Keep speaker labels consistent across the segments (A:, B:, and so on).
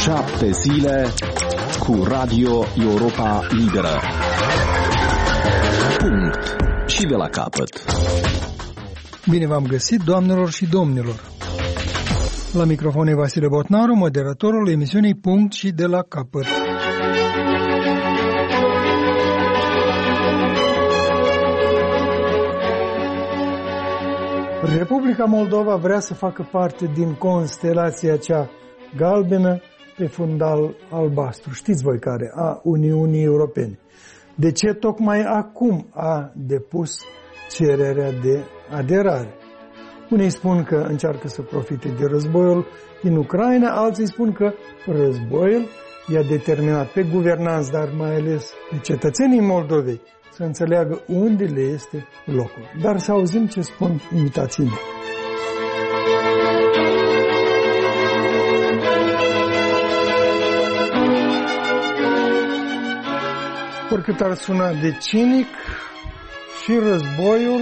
A: 7 zile cu Radio Europa Liberă. Punct. Și de la capăt.
B: Bine v-am găsit, doamnelor și domnilor. La microfon e Vasile Botnaru, moderatorul emisiunii Punct și de la capăt. Republica Moldova vrea să facă parte din constelația cea galbenă pe fundal albastru. Știți voi care? A Uniunii Europene. De ce tocmai acum a depus cererea de aderare? Unii spun că încearcă să profite de războiul din Ucraina, alții spun că războiul i-a determinat pe guvernanți, dar mai ales pe cetățenii Moldovei, să înțeleagă unde le este locul. Dar să auzim ce spun invitații mei. Oricât ar suna de cinic, și războiul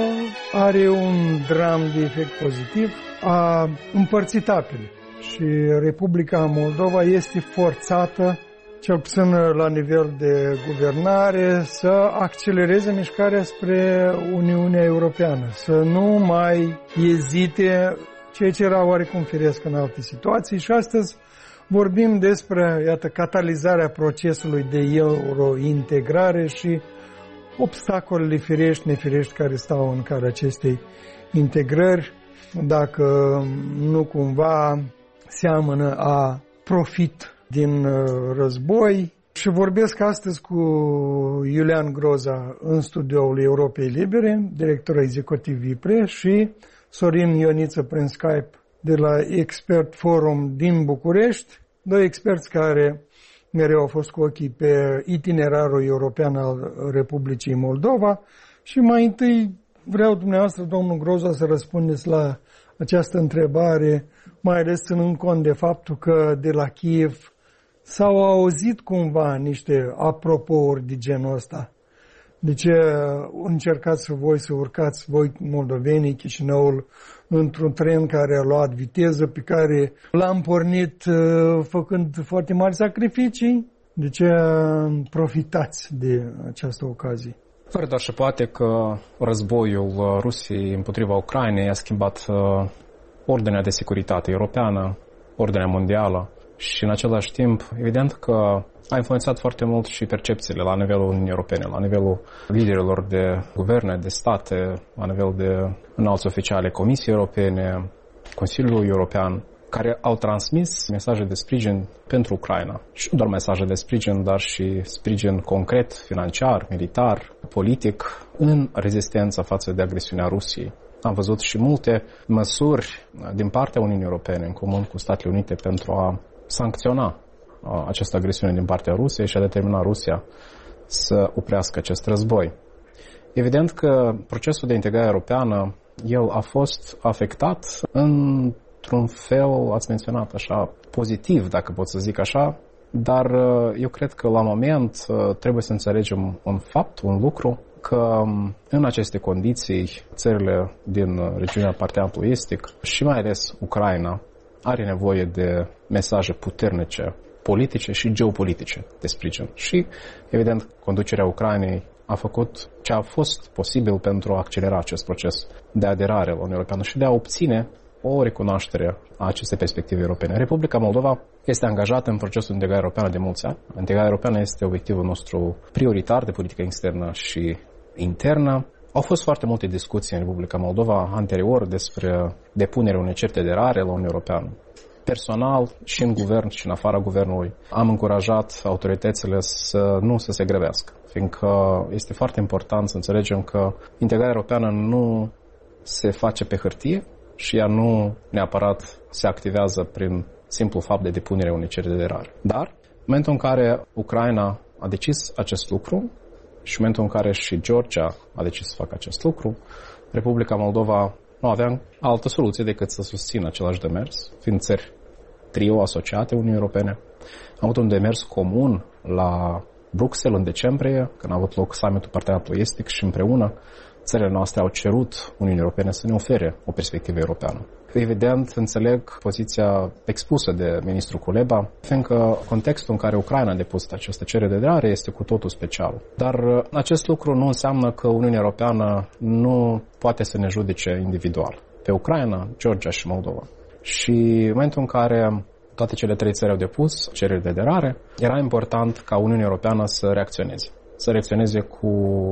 B: are un dram de efect pozitiv. A împărțit apele și Republica Moldova este forțată, cel puțin la nivel de guvernare, să accelereze mișcarea spre Uniunea Europeană, să nu mai ezite, ceea ce era oarecum firesc în alte situații. Și astăzi vorbim despre, iată, catalizarea procesului de eurointegrare și obstacolele firești, nefirești care stau în calea acestei integrări, dacă nu cumva seamănă a profit din război. Și vorbesc astăzi cu Iulian Groza în studioul Europei Libere, director executiv IPRE, și Sorin Ioniță prin Skype de la Expert Forum din București, doi experți care mereu au fost cu ochii pe itinerarul european al Republicii Moldova. Și mai întâi vreau dumneavoastră, domnul Groza, să răspundeți la această întrebare, mai ales ținând cont de faptul că de la Kiev s-au auzit cumva niște apropouri de genul ăsta. De ce încercați voi să urcați voi moldovenii Chișinăul într-un tren care a luat viteză, pe care l-am pornit făcând foarte mari sacrificii? De ce profitați de această ocazie?
C: Fără doar și poate că războiul Rusiei împotriva Ucrainei a schimbat ordinea de securitate europeană, ordinea mondială și în același timp, evident că a influențat foarte mult și percepțiile la nivelul Uniunii Europene, la nivelul liderilor de guverne, de state, la nivel de înalți oficiali Comisiei Europene, Consiliul European, care au transmis mesaje de sprijin pentru Ucraina. Și nu doar mesaje de sprijin, dar și sprijin concret, financiar, militar, politic, în rezistența față de agresiunea Rusiei. Am văzut și multe măsuri din partea Uniunii Europene, în comun cu Statele Unite, pentru a sancționa această agresiune din partea Rusiei și a determina Rusia să oprească acest război. Evident că procesul de integrare europeană, el a fost afectat într-un fel, ați menționat așa, pozitiv, dacă pot să zic așa, dar eu cred că la moment trebuie să înțelegem un fapt, un lucru, că în aceste condiții țările din regiunea Parteneriatului Estic și mai ales Ucraina are nevoie de mesaje puternice politice și geopolitice de sprijin. Și, evident, conducerea Ucrainei a făcut ce a fost posibil pentru a accelera acest proces de aderare la Uniunea Europeană și de a obține o recunoaștere a acestei perspective europene. Republica Moldova este angajată în procesul de integrare europeană de mulți ani. Integrarea europeană este obiectivul nostru prioritar de politică externă și internă. Au fost foarte multe discuții în Republica Moldova anterior despre depunerea unei certe de aderare la Uniunea Europeană. Personal, și în guvern și în afara guvernului, am încurajat autoritățile să nu se grăbească, fiindcă este foarte important să înțelegem că integrarea europeană nu se face pe hârtie și ea nu neapărat se activează prin simplu fapt de depunere unei cereri de aderare. Dar, în momentul în care Ucraina a decis acest lucru și în momentul în care și Georgia a decis să facă acest lucru, Republica Moldova nu avea altă soluție decât să susțină același demers, fiind țări trio asociate Uniunii Europene. Am avut un demers comun la Bruxelles în decembrie, când a avut loc summitul Parteneriatului Estic și împreună țările noastre au cerut Uniunii Europene să ne ofere o perspectivă europeană. evident, înțeleg poziția expusă de ministrul Kuleba, fiindcă contextul în care Ucraina a depus această cerere de aderare este cu totul special. Dar acest lucru nu înseamnă că Uniunea Europeană nu poate să ne judece individual pe Ucraina, Georgia și Moldova. Și în momentul în care toate cele 3 țări au depus cereri de aderare, era important ca Uniunea Europeană să reacționeze. Să reacționeze cu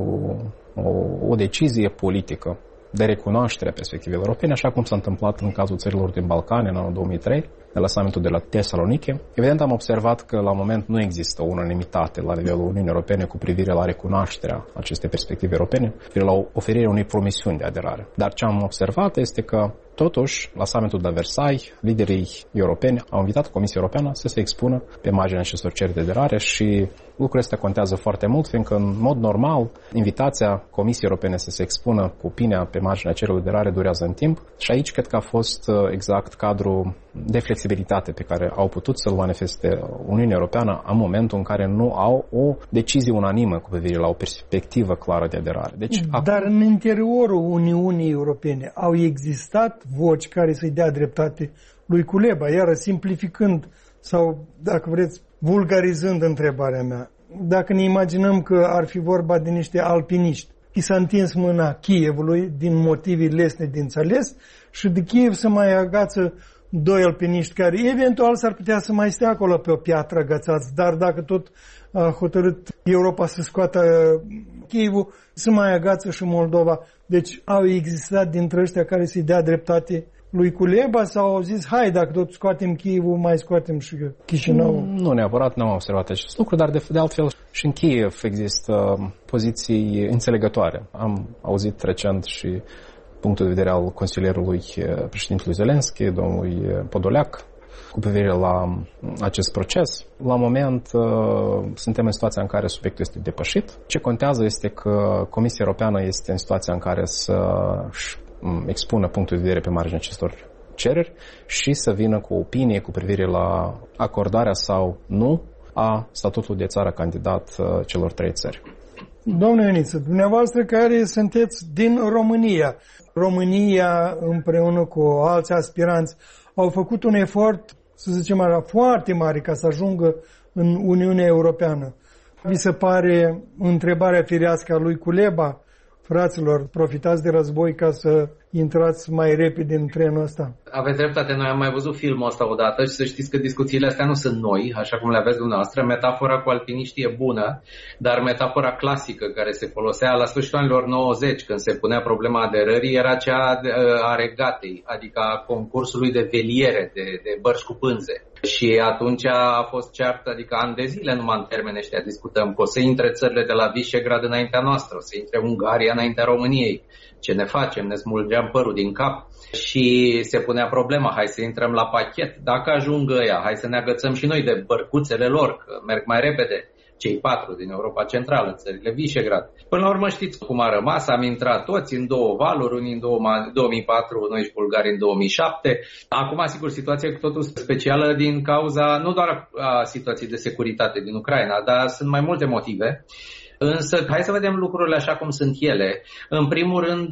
C: o decizie politică de recunoaștere a perspectivei europene, așa cum s-a întâmplat în cazul țărilor din Balcani în anul 2003, de la summitul de la Thessaloniki. Evident, am observat că la moment nu există o unanimitate la nivelul Uniunii Europene cu privire la recunoașterea acestei perspective europene, cu privire la oferirea unei promisiuni de aderare. Dar ce am observat este că, totuși, la summitul de la Versailles, liderii europeni au invitat Comisia Europeană să se expună pe marginea acestor cereri de aderare și lucrul ăsta contează foarte mult, fiindcă, în mod normal, invitația Comisiei Europene să se expună cu opinia pe marginea cererilor de aderare durează în timp și aici cred că a fost exact cadrul de flexibilitate pe care au putut să-l manifeste Uniunea Europeană în momentul în care nu au o decizie unanimă cu privire la o perspectivă clară de aderare. Deci,
B: dar în interiorul Uniunii Europene au existat voci care să-i dea dreptate lui Kuleba, iar simplificând sau, dacă vreți, vulgarizând întrebarea mea, dacă ne imaginăm că ar fi vorba de niște alpiniști, i s-a întins mâna Kievului din motive lesne de înțeles și de Kiev să mai agață 2 alpiniști care eventual s-ar putea să mai stea acolo pe o piatră agățați, dar dacă tot a hotărât Europa să scoată Kievul, să mai agață și Moldova. Deci au existat dintre ăștia care să-i dea dreptate lui Kuleba sau au zis, hai, dacă tot scoatem Kievul, mai scoatem și Chișinău?
C: Nu neapărat, nu am observat acest lucru, dar de altfel și în Kiev există poziții înțelegătoare. Am auzit recent și punctul de vedere al consilierului președintelui Zelenski, domnului Podoleac, cu privire la acest proces. La moment suntem în situația în care subiectul este depășit. Ce contează este că Comisia Europeană este în situația în care să expună punctul de vedere pe marginea acestor cereri și să vină cu o opinie cu privire la acordarea sau nu a statutului de țară candidat celor 3 țări.
B: Domnule Ioniță, dumneavoastră care sunteți din România, România împreună cu alți aspiranți au făcut un efort, să zicem așa, foarte mare ca să ajungă în Uniunea Europeană. Vi se pare întrebarea firească a lui Kuleba? Fraților, profitați de război ca să intrați mai repede în trenul ăsta.
D: Aveți dreptate, noi am mai văzut filmul ăsta odată și să știți că discuțiile astea nu sunt noi, așa cum le aveți dumneavoastră. Metafora cu alpiniștii e bună, dar metafora clasică care se folosea la sfârșitul anilor 90, când se punea problema aderării, era cea a regatei, adică a concursului de veliere, de bărci cu pânze. Și atunci a fost ceartă, adică ani de zile numai în termeni ăștia discutăm, că o să intre țările de la Visegrad înaintea noastră, o să intre Ungaria înaintea României. Ce ne facem? Ne smulgeam părul din cap și se punea problema, hai să intrăm la pachet. Dacă ajung ăia, hai să ne agățăm și noi de bărcuțele lor, că merg mai repede. Cei 4 din Europa Centrală, țările Visegrad. Până la urmă știți cum a rămas, am intrat toți în 2 valuri, unii în 2004, noi și bulgari în 2007. Acum, sigur, situația e cu totul specială din cauza, nu doar a situației de securitate din Ucraina, dar sunt mai multe motive. Însă, hai să vedem lucrurile așa cum sunt ele. În primul rând,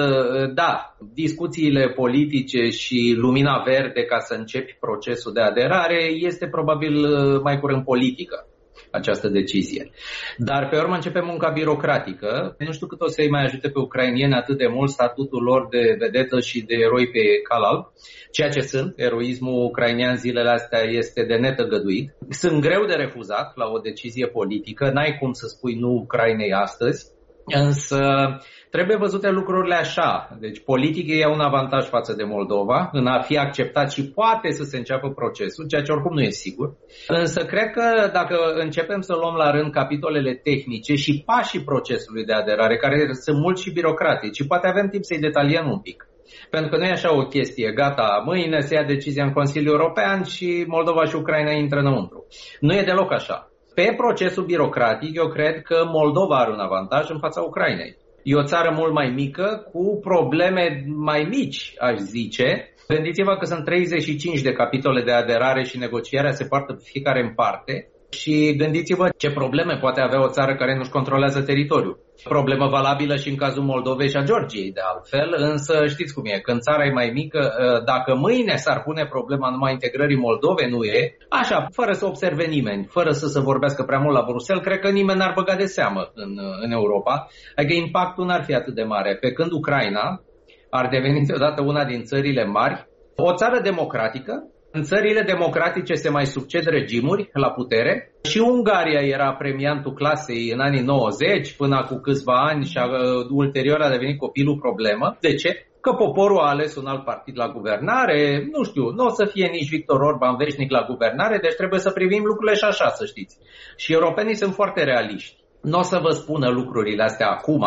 D: da, discuțiile politice și lumina verde ca să începi procesul de aderare este probabil mai curând politică, această decizie. Dar pe urmă începe munca birocratică. Nu știu cât o să-i mai ajute pe ucrainieni atât de mult statutul lor de vedetă și de eroi pe cal alb, ceea ce sunt. Eroismul ucrainian zilele astea este de netăgăduit. Sunt greu de refuzat la o decizie politică. N-ai cum să spui nu Ucrainei astăzi. Însă trebuie văzute lucrurile așa. Deci politic e un avantaj față de Moldova în a fi acceptat și poate să se înceapă procesul, ceea ce oricum nu e sigur. Însă cred că dacă începem să luăm la rând capitolele tehnice și pașii procesului de aderare, care sunt mult și birocratici, și poate avem timp să-i detaliem un pic. Pentru că nu e așa o chestie, gata, mâine se ia decizia în Consiliul European și Moldova și Ucraina intră înăuntru. Nu e deloc așa. Pe procesul birocratic, eu cred că Moldova are un avantaj în fața Ucrainei. E o țară mult mai mică, cu probleme mai mici, aș zice. Gândiți-vă că sunt 35 de capitole de aderare și negocierea se poartă fiecare în parte. Și gândiți-vă ce probleme poate avea o țară care nu-și controlează teritoriul. Problemă valabilă și în cazul Moldovei și a Georgiei, de altfel, însă știți cum e, când țara e mai mică, dacă mâine s-ar pune problema numai integrării Moldovei, nu e, așa, fără să observe nimeni, fără să se vorbească prea mult la Bruxelles, cred că nimeni n-ar băga de seamă în Europa, adică impactul n-ar fi atât de mare, pe când Ucraina ar deveni deodată una din țările mari, o țară democratică. În țările democratice se mai succed regimuri la putere și Ungaria era premiantul clasei în anii 90 până cu câțiva ani și ulterior a devenit copilul problemă. De ce? Că poporul a ales un alt partid la guvernare, nu știu, nu o să fie nici Victor Orban veșnic la guvernare, deci trebuie să privim lucrurile și așa, să știți. Și europenii sunt foarte realiști. Nu o să vă spună lucrurile astea acum,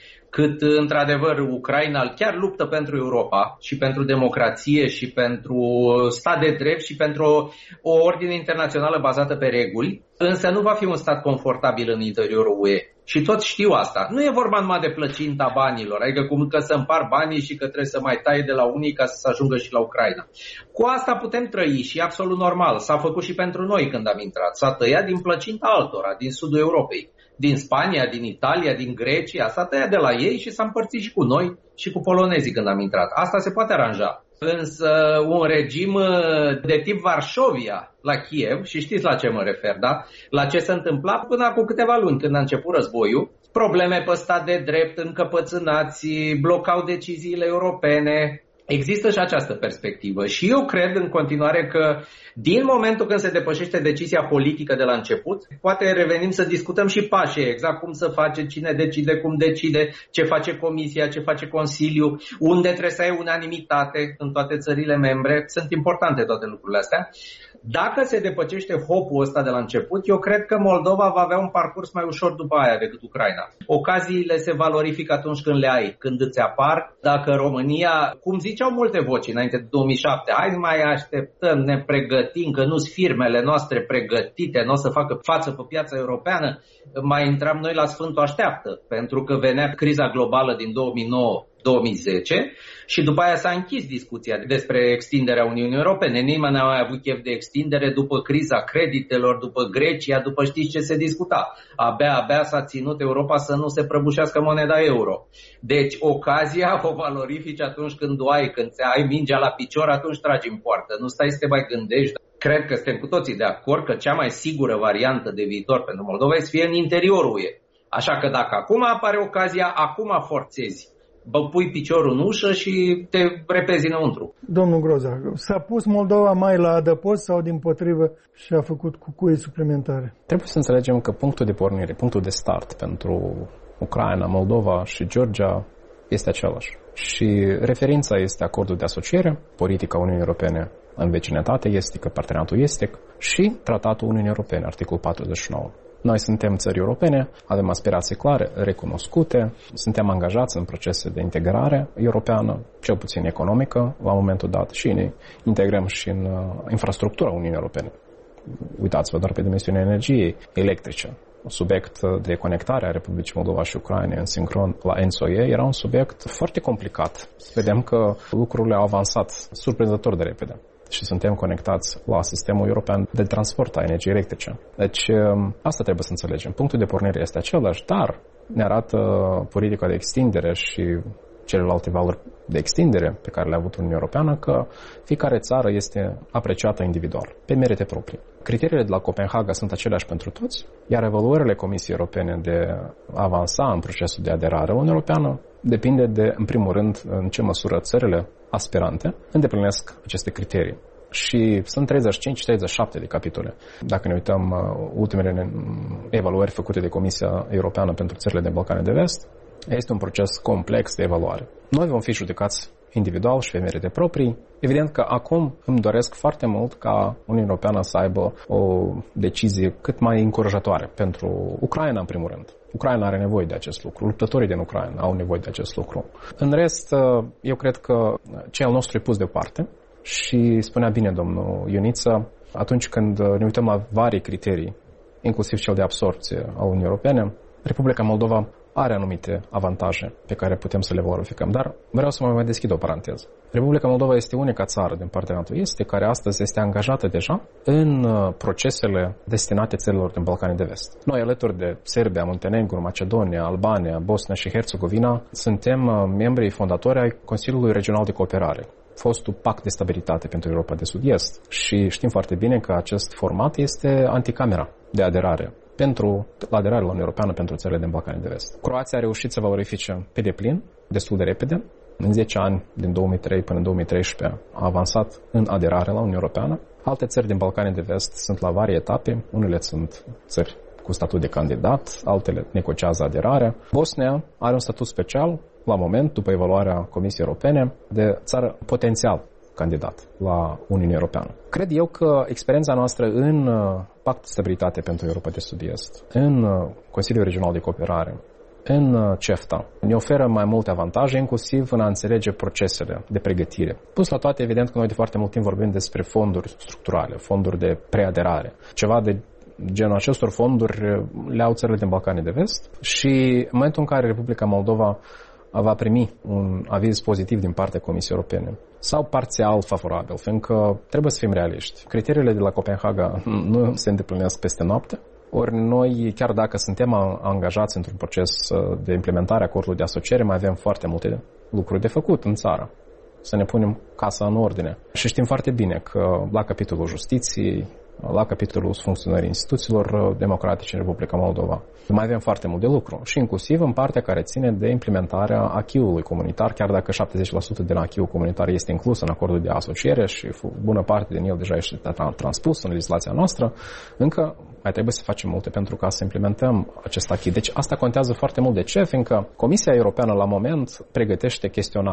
D: cât într-adevăr Ucraina chiar luptă pentru Europa și pentru democrație și pentru stat de drept și pentru o ordine internațională bazată pe reguli, însă nu va fi un stat confortabil în interiorul UE. Și toți știu asta. Nu e vorba numai de plăcinta banilor, adică cum că să împar banii și că trebuie să mai taie de la unii ca să se ajungă și la Ucraina. Cu asta putem trăi și e absolut normal. S-a făcut și pentru noi când am intrat. S-a tăiat din plăcinta altora, din sudul Europei. Din Spania, din Italia, din Grecia, s-a tăiat de la ei și s-a împărțit și cu noi și cu polonezii când am intrat. Asta se poate aranja. Însă un regim de tip Varșovia la Kiev, și știți la ce mă refer, da? La ce se întâmpla până acum câteva luni când a început războiul, probleme pe stat de drept, încăpățânați, blocau deciziile europene. Există și această perspectivă și eu cred în continuare că din momentul când se depășește decizia politică de la început, poate revenim să discutăm și pașii, exact cum să face, cine decide, cum decide, ce face Comisia, ce face Consiliul, unde trebuie să ai unanimitate în toate țările membre. Sunt importante toate lucrurile astea. Dacă se depășește hopul ăsta de la început, eu cred că Moldova va avea un parcurs mai ușor după aia decât Ucraina. Ocaziile se valorifică atunci când le ai, când îți apar. Dacă România, cum ziceau multe voci înainte de 2007, hai mai așteptăm, ne pregătim, că nu-s firmele noastre pregătite, nu o să facă față pe piața europeană, mai intram noi la Sfântul Așteaptă, pentru că venea criza globală din 2009-2010 și după aia s-a închis discuția despre extinderea Uniunii Europene. Nimeni n-a mai avut chef de extindere după criza creditelor, după Grecia, după știți ce se discuta. Abia s-a ținut Europa să nu se prăbușească moneda euro. Deci ocazia o valorifici atunci când o ai, când ai mingea la picior, atunci tragi în poartă. Nu stai să te mai gândești. Cred că suntem cu toții de acord că cea mai sigură variantă de viitor pentru Moldova e să fie în interiorul UE. Așa că dacă acum apare ocazia, acum forțezi. Pui piciorul în ușă și te repezi înăuntru.
B: Domnul Groza, s-a pus Moldova mai la adăpost sau dimpotrivă și a făcut cucuie suplimentare?
C: Trebuie să înțelegem că punctul de pornire, punctul de start pentru Ucraina, Moldova și Georgia este același. Și referința este acordul de asociere, politica Uniunii Europene în vecinătate estică, parteneriatul estic și tratatul Uniunii Europene, articolul 49. Noi suntem țări europene, avem aspirații clare, recunoscute, suntem angajați în procese de integrare europeană, cel puțin economică, la momentul dat, și ne integrăm și în infrastructura Uniunii Europene. Uitați-vă doar pe dimensiunea energiei electrice. Un subiect de conectare a Republicii Moldova și Ucraina în sincron la ENTSO-E era un subiect foarte complicat. Vedem că lucrurile au avansat surprinzător de repede și suntem conectați la sistemul european de transport a energiei electrice. Deci asta trebuie să înțelegem. Punctul de pornire este același, dar ne arată politica de extindere și celelalte valori de extindere pe care le-a avut Uniunea Europeană, că fiecare țară este apreciată individual, pe merite proprii. Criteriile de la Copenhaga sunt aceleași pentru toți, iar evaluările Comisiei Europene de a avansa în procesul de aderare la Uniunea Europeană depinde de, în primul rând, în ce măsură țările aspirante îndeplinesc aceste criterii. Și sunt 35-37 de capitole. Dacă ne uităm ultimele evaluări făcute de Comisia Europeană pentru țările de Balcani de Vest, este un proces complex de evaluare. Noi vom fi judecați individual și pe merite proprii. Evident că acum îmi doresc foarte mult ca Uniunea Europeană să aibă o decizie cât mai încurajatoare pentru Ucraina, în primul rând. Ucraina are nevoie de acest lucru, luptătorii din Ucraina au nevoie de acest lucru. În rest, eu cred că cel nostru e pus deoparte și spunea bine domnul Ioniță, atunci când ne uităm la vari criterii, inclusiv cel de absorpție a Uniunii Europene, Republica Moldova are anumite avantaje pe care putem să le valorificăm. Dar vreau să mai deschid o paranteză. Republica Moldova este unica țară din partea NATO-este care astăzi este angajată deja în procesele destinate țărilor din Balcanii de Vest. Noi, alături de Serbia, Muntenegru, Macedonia, Albania, Bosnia și Herțegovina, suntem membrii fondatori ai Consiliului Regional de Cooperare, fostul pact de stabilitate pentru Europa de Sud-Est. Și știm foarte bine că acest format este anticamera de aderare la aderarea la Uniunea Europeană pentru țările din Balcanii de Vest. Croația a reușit să valorifice pe deplin, destul de repede. În 10 ani, din 2003 până în 2013, a avansat în aderare la Uniunea Europeană. Alte țări din Balcanii de Vest sunt la vari etape. Unele sunt țări cu statut de candidat, altele negociază aderarea. Bosnia are un statut special, la moment, după evaluarea Comisiei Europene, de țară potențial candidat la Uniunea Europeană. Cred eu că experiența noastră în Pact de Stabilitate pentru Europa de Sud-Est, în Consiliul Regional de Cooperare, în CEFTA, ne oferă mai multe avantaje, inclusiv în a înțelege procesele de pregătire. Plus la toate, evident că noi de foarte mult timp vorbim despre fonduri structurale, fonduri de preaderare. Ceva de genul acestor fonduri le au țările din Balcanii de Vest și în momentul în care Republica Moldova va primi un aviz pozitiv din partea Comisiei Europene sau parțial favorabil, fiindcă trebuie să fim realiști. Criteriile de la Copenhaga nu se îndeplinesc peste noapte, ori noi, chiar dacă suntem angajați într-un proces de implementare a acordului de asociere, mai avem foarte multe lucruri de făcut în țară. Să ne punem casa în ordine. Și știm foarte bine că la capitolul justiției, la capitolul funcționării instituțiilor democratice în Republica Moldova, mai avem foarte mult de lucru și inclusiv în partea care ține de implementarea acquis-ului comunitar, chiar dacă 70% din acquis-ul comunitar este inclus în acordul de asociere și bună parte din el deja este transpus în legislația noastră, încă mai trebuie să facem multe pentru ca să implementăm acest acquis. Deci asta contează foarte mult. De ce? Fiindcă Comisia Europeană la moment pregătește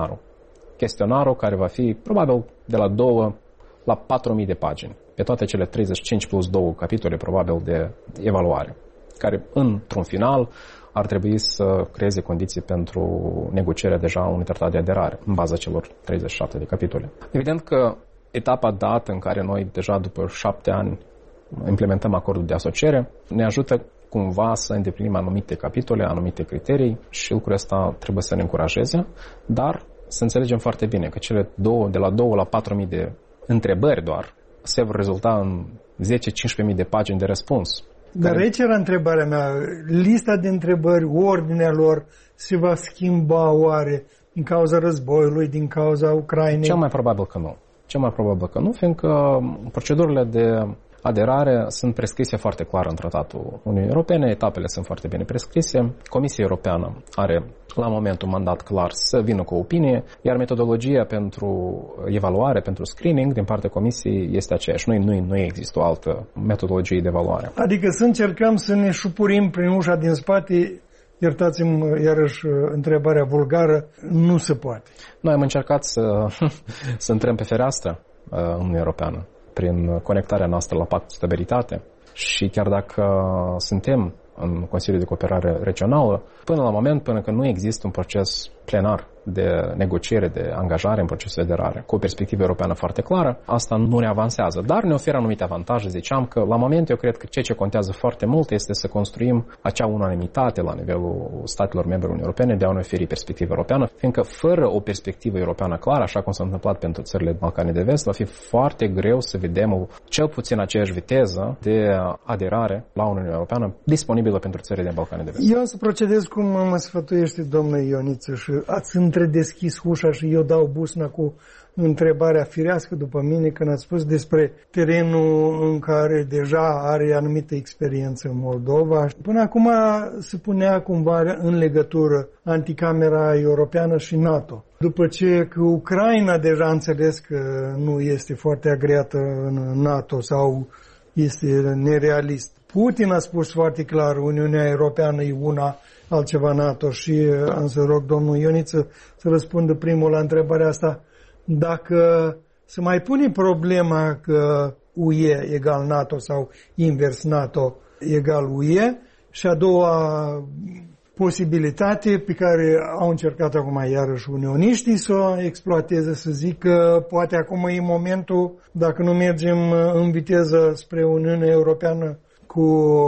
C: chestionarul care va fi probabil de la 2 la 4.000 de pagini, pe toate cele 35 plus 2 capitole probabil de evaluare, care într-un final ar trebui să creeze condiții pentru negocierea deja unui tratat de aderare în baza celor 37 de capitole. Evident că etapa dată în care noi deja după 7 ani implementăm acordul de asociere ne ajută cumva să îndeplinim anumite capitole, anumite criterii și lucrul ăsta trebuie să ne încurajeze, dar să înțelegem foarte bine că cele de la 2 la 4.000 de întrebări doar se vor rezulta în 10-15.000 de pagini de răspuns.
B: Dar aici era întrebarea mea. Lista de întrebări, ordinea lor se va schimba oare din cauza războiului, din cauza Ucrainei?
C: Cel mai probabil că nu, fiindcă procedurile de aderare sunt prescrise foarte clar în Tratatul Uniunii Europene, etapele sunt foarte bine prescrise. Comisia Europeană are la moment un mandat clar să vină cu o opinie, iar metodologia pentru evaluare, pentru screening din partea Comisiei este aceeași. Nu există o altă metodologie de evaluare.
B: Adică să încercăm să ne șupurim prin ușa din spate, iertați-mi iarăși întrebarea vulgară, nu se poate.
C: Noi am încercat să intrăm pe fereastră în Uniunea Europeană prin conectarea noastră la Pact de Stabilitate și chiar dacă suntem în Consiliul de Cooperare Regională, până când nu există un proces plenar de negociere, de angajare în procesul de aderare, cu o perspectivă europeană foarte clară, asta nu ne avansează, dar ne oferă anumite avantaje. Ziceam că la moment eu cred că ceea ce contează foarte mult este să construim acea unanimitate la nivelul statelor membre Uniunii Europene de a ne oferi perspectivă europeană, fiindcă fără o perspectivă europeană clară, așa cum s-a întâmplat pentru țările Balcanii de Vest, va fi foarte greu să vedem cel puțin aceeași viteză de aderare la Uniunea Europeană disponibilă pentru țările din Balcanii de Vest.
B: Eu să procedez cum mă sfătuiește domnul Ioniță și ați întredeschis ușa și eu dau busna cu întrebarea firească după mine când ați spus despre terenul în care deja are anumită experiență în Moldova. Până acum se punea cumva în legătură anticamera europeană și NATO. După ce că Ucraina deja înțeles că nu este foarte agreată în NATO sau este nerealist. Putin a spus foarte clar, Uniunea Europeană e una, altceva NATO și am să rog domnul Ioniță să răspundă primul la întrebarea asta. Dacă se mai pune problema că UE egal NATO sau invers NATO egal UE și a doua posibilitate pe care au încercat acum iarăși unioniștii să o exploateze, să zic că poate acum e momentul, dacă nu mergem în viteză spre Uniunea Europeană cu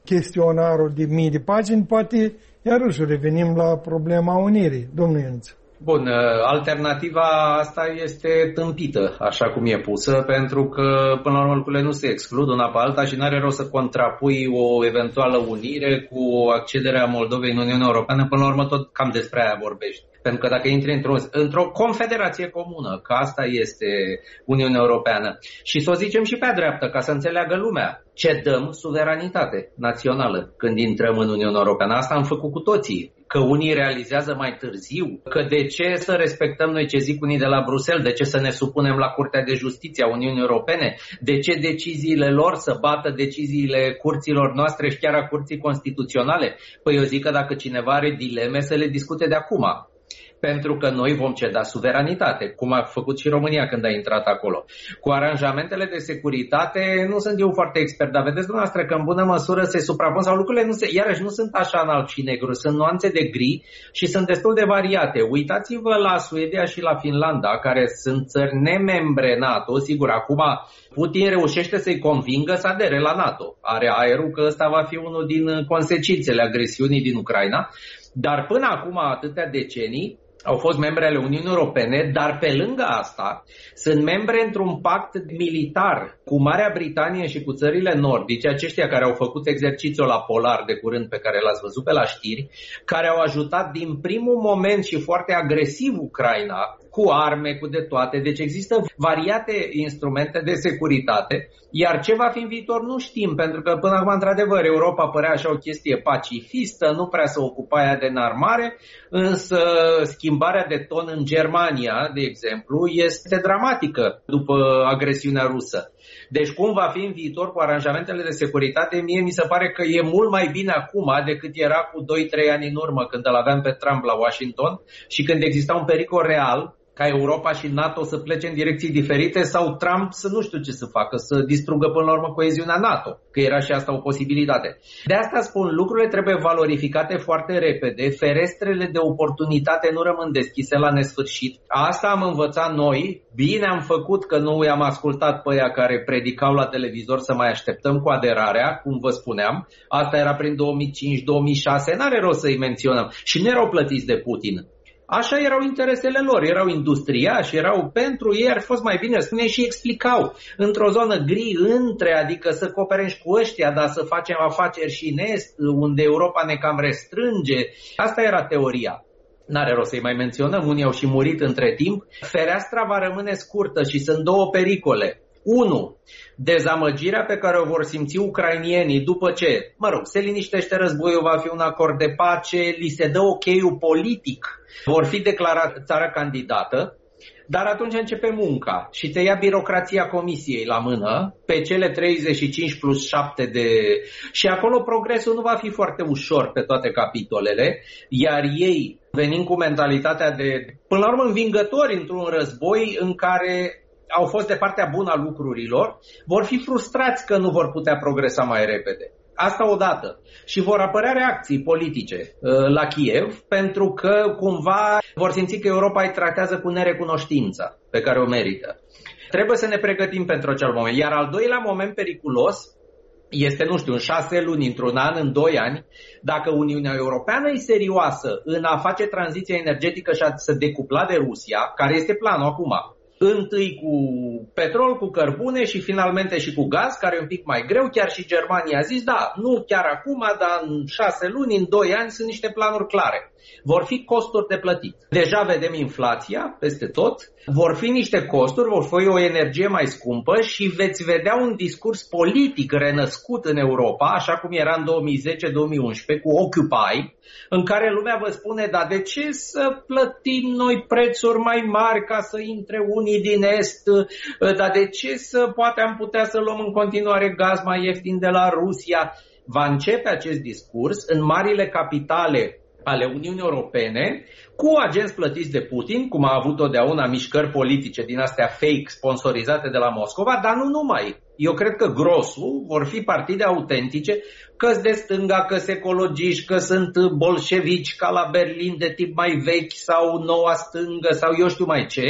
B: chestionarul de mii de pagini, poate iarăși revenim la problema unirii, domnul Ioniță.
D: Bun, alternativa asta este tâmpită, așa cum e pusă, pentru că, până la urmă, lucrurile nu se exclud una pe alta și n-are rost să contrapui o eventuală unire cu accederea Moldovei în Uniunea Europeană. Până la urmă, tot cam despre aia vorbești. Pentru că dacă intri într-o confederație comună, că asta este Uniunea Europeană, și să o zicem și pe a dreaptă, ca să înțeleagă lumea, cedăm suveranitate națională când intrăm în Uniunea Europeană. Asta am făcut cu toții. Că unii realizează mai târziu, că de ce să respectăm noi ce zic unii de la Bruxelles, de ce să ne supunem la Curtea de Justiție a Uniunii Europene, de ce deciziile lor să bată deciziile curților noastre și chiar a Curții Constituționale. Păi eu zic că dacă cineva are dileme, să le discute de acum. Pentru că noi vom ceda suveranitate, cum a făcut și România când a intrat acolo. Cu aranjamentele de securitate nu sunt eu foarte expert, dar vedeți dumneavoastră că în bună măsură se suprapun sau lucrurile iarăși nu sunt așa în alb și negru, sunt nuanțe de gri și sunt destul de variate. Uitați-vă la Suedia și la Finlanda, care sunt țări nemembre NATO, sigur, acum Putin reușește să-i convingă să adere la NATO. Are aerul că ăsta va fi unul din consecințele agresiunii din Ucraina, dar până acum atâtea decenii au fost membre ale Uniunii Europene, dar pe lângă asta sunt membre într-un pact militar cu Marea Britanie și cu țările nordice, aceștia care au făcut exercițiul la Polar de curând pe care l-ați văzut pe la știri, care au ajutat din primul moment și foarte agresiv Ucraina, cu arme, cu de toate. Deci există variate instrumente de securitate, iar ce va fi în viitor nu știm, pentru că până acum, într-adevăr, Europa părea așa o chestie pacifistă, nu prea se ocupa ea de înarmare, însă schimbarea de ton în Germania, de exemplu, este dramatică după agresiunea rusă. Deci cum va fi în viitor cu aranjamentele de securitate, mie mi se pare că e mult mai bine acum decât era cu 2-3 ani în urmă, când îl aveam pe Trump la Washington și când exista un pericol real ca Europa și NATO să plece în direcții diferite sau Trump să nu știu ce să facă, să distrugă până la urmă coeziunea NATO, că era și asta o posibilitate. De asta spun, lucrurile trebuie valorificate foarte repede, ferestrele de oportunitate nu rămân deschise la nesfârșit. Asta am învățat noi, bine am făcut că nu i-am ascultat pe aia care predicau la televizor să mai așteptăm cu aderarea, cum vă spuneam, asta era prin 2005-2006, n-are rost să-i menționăm și nu erau plătiți de Putin. Așa erau interesele lor, erau industriași, erau pentru ei, ar fost mai bine, spune și explicau, într-o zonă gri între, adică să cooperăm și cu ăștia, dar să facem afaceri și în est, unde Europa ne cam restrânge. Asta era teoria. N-are rost să-i mai menționăm, unii au și murit între timp. Fereastra va rămâne scurtă și sunt două pericole. 1. Dezamăgirea pe care o vor simți ucrainienii după ce, se liniștește războiul, va fi un acord de pace, li se dă ok-ul politic, vor fi declarată țară candidată, dar atunci începe munca și te ia birocrația Comisiei la mână pe cele 35 plus 7 de... Și acolo progresul nu va fi foarte ușor pe toate capitolele, iar ei, venind cu mentalitatea de, până la urmă, învingători într-un război în care au fost de partea bună a lucrurilor, vor fi frustrați că nu vor putea progresa mai repede. Asta odată. Și vor apărea reacții politice la Kiev, pentru că cumva vor simți că Europa îi tratează cu nerecunoștința pe care o merită. Trebuie să ne pregătim pentru acel moment. Iar al doilea moment periculos este, în 6 luni, într-un an, în 2 ani, dacă Uniunea Europeană e serioasă în a face tranziția energetică și a se decupla de Rusia, care este planul acum, întâi cu petrol, cu cărbune și finalmente și cu gaz, care e un pic mai greu. Chiar și Germania a zis, da, nu chiar acum, dar în 6 luni, în 2 ani sunt niște planuri clare. Vor fi costuri de plătit. Deja vedem inflația peste tot, vor fi niște costuri, vor fi o energie mai scumpă și veți vedea un discurs politic renăscut în Europa, așa cum era în 2010-2011 cu Occupy, în care lumea vă spune, dar de ce să plătim noi prețuri mai mari ca să intre unii din Est, dar de ce poate am putea să luăm în continuare gaz mai ieftin de la Rusia? Va începe acest discurs în marile capitale ale Uniunii Europene, cu agenți plătiți de Putin, cum a avut totdeauna mișcări politice din astea fake sponsorizate de la Moscova, dar nu numai. Eu cred că grosul vor fi partide autentice, că-s de stânga, că-s ecologiști, că sunt bolșevici ca la Berlin de tip mai vechi sau noua stângă sau eu știu mai ce.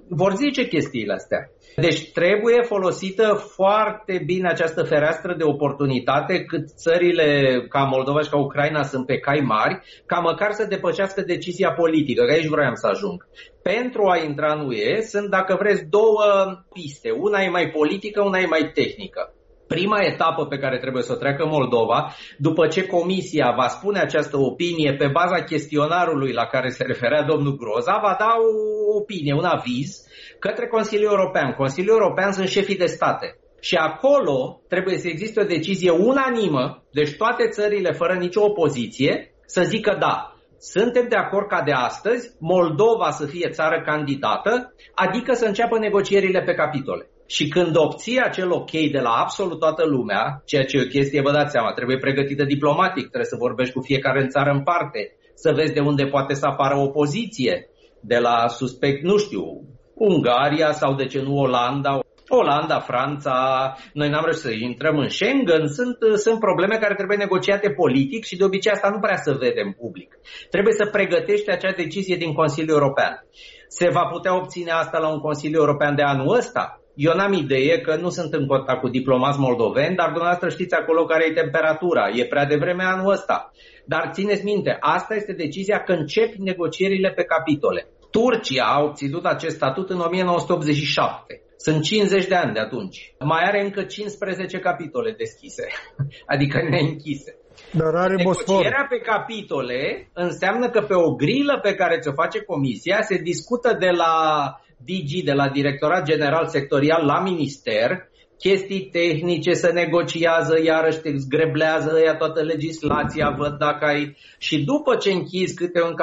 D: vor zice chestiile astea. Deci trebuie folosită foarte bine această fereastră de oportunitate cât țările ca Moldova și ca Ucraina sunt pe cai mari, ca măcar să depășească decizia politică, că aici vroiam să ajung. Pentru a intra în UE sunt, dacă vreți, două piste. Una e mai politică, una e mai tehnică. Prima etapă pe care trebuie să o treacă Moldova, după ce Comisia va spune această opinie pe baza chestionarului la care se referea domnul Groza, va da o opinie, un aviz către Consiliul European. Consiliul European sunt șefii de state. Și acolo trebuie să existe o decizie unanimă, deci toate țările fără nicio opoziție, să zică da. Suntem de acord ca de astăzi Moldova să fie țară candidată, adică să înceapă negocierile pe capitole. Și când obții acel ok de la absolut toată lumea, ceea ce e o chestie, vă dați seama, trebuie pregătită diplomatic, trebuie să vorbești cu fiecare în țară în parte, să vezi de unde poate să apară opoziție, de la suspect, nu știu, Ungaria sau de ce nu Olanda, Franța, noi n-am reușit să intrăm în Schengen, sunt probleme care trebuie negociate politic și de obicei asta nu prea să vedem public. Trebuie să pregătești acea decizie din Consiliul European. Se va putea obține asta la un Consiliu European de anul ăsta? Eu n-am idee, că nu sunt în contact cu diplomați moldoveni, dar dumneavoastră știți acolo care e temperatura. E prea devreme anul ăsta. Dar țineți minte, asta este decizia că încep negocierile pe capitole. Turcia a obținut acest statut în 1987. Sunt 50 de ani de atunci. Mai are încă 15 capitole deschise, adică neînchise.
B: Dar are
D: negocierea pe capitole înseamnă că pe o grilă pe care ți-o face Comisia se discută de la DG, de la Directorat General Sectorial la Minister, chestii tehnice, se negociază, iarăși te zgreblează ea toată legislația, văd dacă ai... Și după ce închizi câte un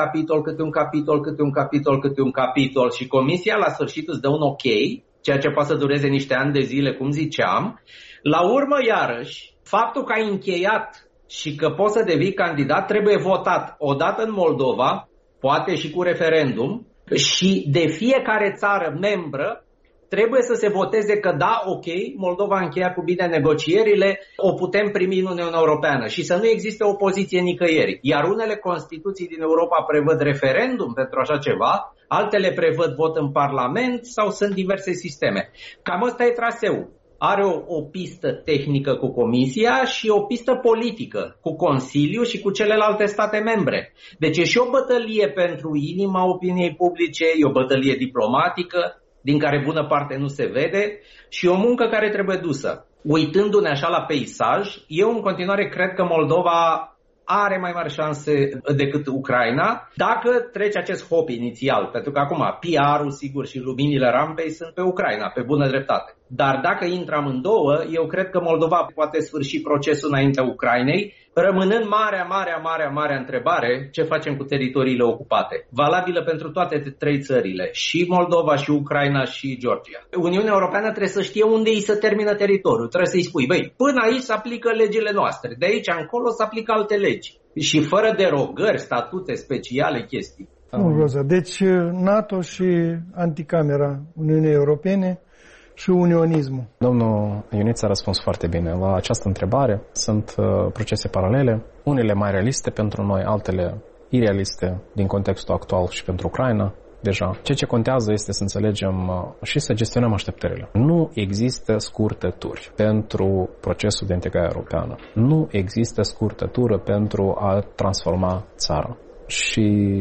D: capitol și Comisia la sfârșit îți dă un ok, ceea ce poate să dureze niște ani de zile, cum ziceam, la urmă iarăși, faptul că ai încheiat și că poți să devii candidat trebuie votat odată în Moldova, poate și cu referendum, și de fiecare țară membră trebuie să se voteze că da, ok, Moldova a încheiat cu bine negocierile, o putem primi în Uniunea Europeană și să nu existe opoziție nicăieri. Iar unele Constituții din Europa prevăd referendum pentru așa ceva, altele prevăd vot în Parlament sau sunt diverse sisteme. Cam ăsta e traseul. Are o pistă tehnică cu Comisia și o pistă politică cu Consiliul și cu celelalte state membre. Deci e și o bătălie pentru inima opiniei publice, e o bătălie diplomatică, din care bună parte nu se vede, și o muncă care trebuie dusă. Uitându-ne așa la peisaj, eu în continuare cred că Moldova are mai mari șanse decât Ucraina dacă trece acest hop inițial, pentru că acum PR-ul sigur și luminile rampei sunt pe Ucraina, pe bună dreptate. Dar dacă intră amândouă, eu cred că Moldova poate sfârși procesul înaintea Ucrainei, rămânând marea întrebare, ce facem cu teritoriile ocupate, valabilă pentru toate trei țările, și Moldova, și Ucraina, și Georgia. Uniunea Europeană trebuie să știe unde îi se termină teritoriul, trebuie să-i spui, băi, până aici se aplică legile noastre, de aici încolo se aplică alte legi. Și fără derogări, statute speciale, chestii.
B: Deci NATO și anticamera Uniunii Europene și unionismul.
C: Domnul Ioniță a răspuns foarte bine la această întrebare. Sunt procese paralele, unele mai realiste pentru noi, altele irealiste din contextul actual și pentru Ucraina. Deja. Ceea ce contează este să înțelegem și să gestionăm așteptările. Nu există scurtături pentru procesul de integrare europeană. Nu există scurtătură pentru a transforma țara. Și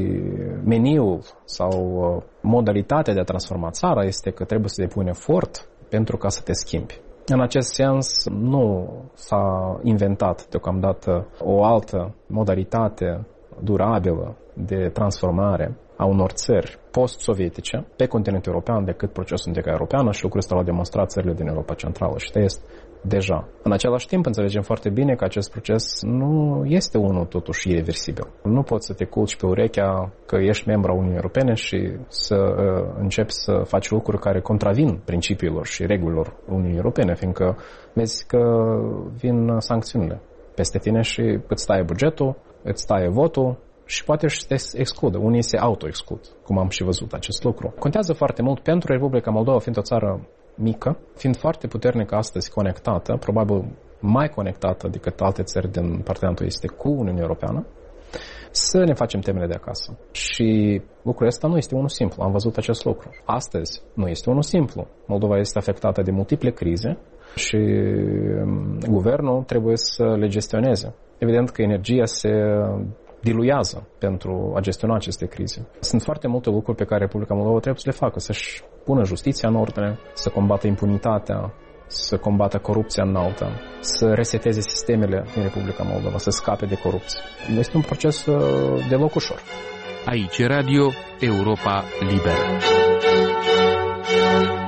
C: meniul sau modalitatea de a transforma țara este că trebuie să depui un efort pentru ca să te schimbi. În acest sens, nu s-a inventat deocamdată o altă modalitate durabilă de transformare a unor țări post-sovietice pe continentul european decât procesul de integrare europeană, și lucrul ăsta l-au demonstrat țările din Europa Centrală și de Est deja. În același timp înțelegem foarte bine că acest proces nu este unul totuși irreversibil. Nu poți să te culci pe urechea că ești membru a Uniunii Europene și să începi să faci lucruri care contravin principiilor și regulilor Uniunii Europene, fiindcă vezi că vin sancțiunile peste tine și îți taie bugetul, îți taie votul și poate și te excludă. Unii se auto-exclud, cum am și văzut acest lucru. Contează foarte mult pentru Republica Moldova, fiind o țară mică, fiind foarte puternică astăzi conectată, probabil mai conectată decât alte țări din parteneriatul este cu Uniunea Europeană, să ne facem temele de acasă. Și lucrul ăsta nu este unul simplu, am văzut acest lucru. Astăzi nu este unul simplu. Moldova este afectată de multiple crize și guvernul trebuie să le gestioneze. Evident că energia se diluează pentru a gestiona aceste crize. Sunt foarte multe lucruri pe care Republica Moldova trebuie să le facă, să-și pună justiția în ordine, să combată impunitatea, să combată corupția înaltă, să reseteze sistemele din Republica Moldova, să scape de corupție. Este un proces deloc ușor.
E: Aici Radio Europa Liberă.